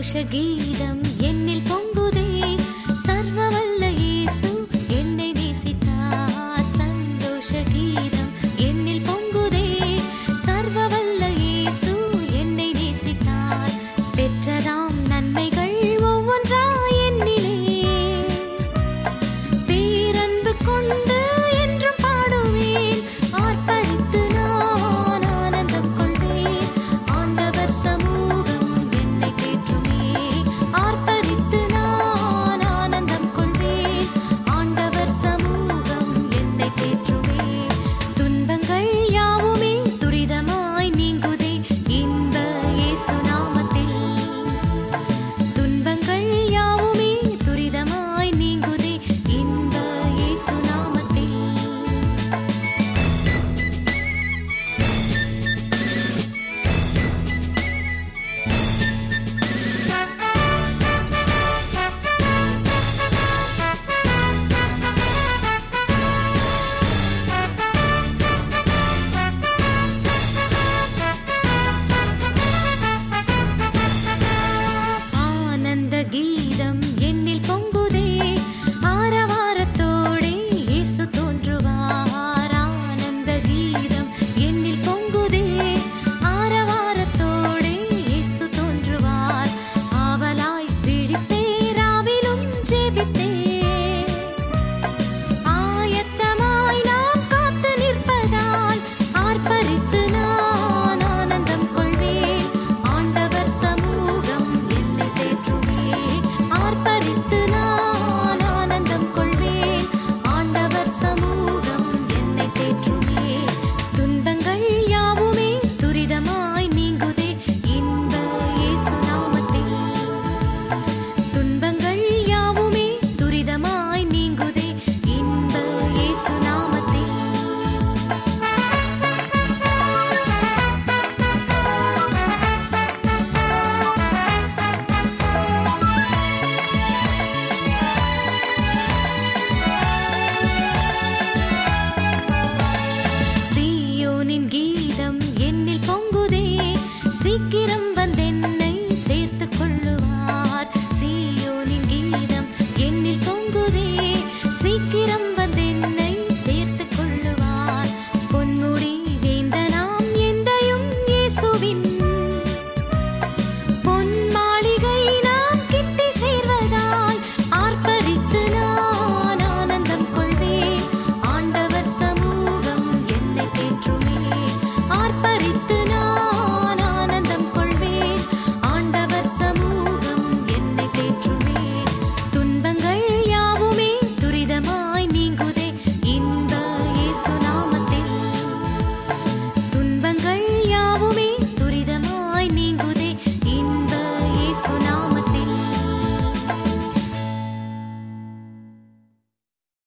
கீதம் என்னில் பொங்குதே சர்வவல்ல இயேசு என்னை நேசித்தார் சந்தோஷ கீதம் என்னில் பொங்குதே சர்வவல்ல இயேசு என்னை நேசித்தார் பெற்றதாம் நன்மைகள் ஒவ்வொன்றாய் என்னிலே பேரன்பு கொண்டு என்றும் பாடுவேன் ஆர்ப்பரித்து நான் ஆனந்தம் கொள்வேன் ஆண்டவர் சமூகம் என்னை தேற்றுமே ஆர்ப்பரித்து நான் ஆனந்தம் கொள்வேன் ஆண்டவர் சமூகம் என்னை தேற்றுமே துன்பங்கள் யாவுமே துரிதமாய் நீங்குதே இன்ப இயேசு நாமத்தில் துன்பங்கள் யாவுமே துரிதமாய் நீங்குதே இன்ப இயேசு நாமத்தில் ஆனந்த கீதம் என்னில் பொங்குதே ஆரவாரத்தோடே இயேசு தோன்றுவார் ஆனந்த கீதம் என்னில் பொங்குதே ஆரவாரத்தோடே இயேசு தோன்றுவார் ஆவலாய் விழித்தே ராவிலும் ஜெபித்தே ஆயத்தமாய் நாம் காத்து நிற்பதால் ஆர்ப்பரித்து நான் ஆனந்தம் கொள்வேன் ஆண்டவர் சமூகம் என்னை தேற்றுமே ஆர்ப்பரித்து நான் ஆனந்தம் கொள்வேன் ஆண்டவர் சமூகம் என்னை தேற்றுமே துன்பங்கள் யாவுமே துரிதமாய் நீங்குதே இன்ப இயேசு நாமத்தில் துன்பங்கள் யாவுமே துரிதமாய் நீங்குதே இன்ப இயேசு நாமத்தில் சீயோனின் கீதம் என்னில் பொங்குதே சீக்கிரம் வந்து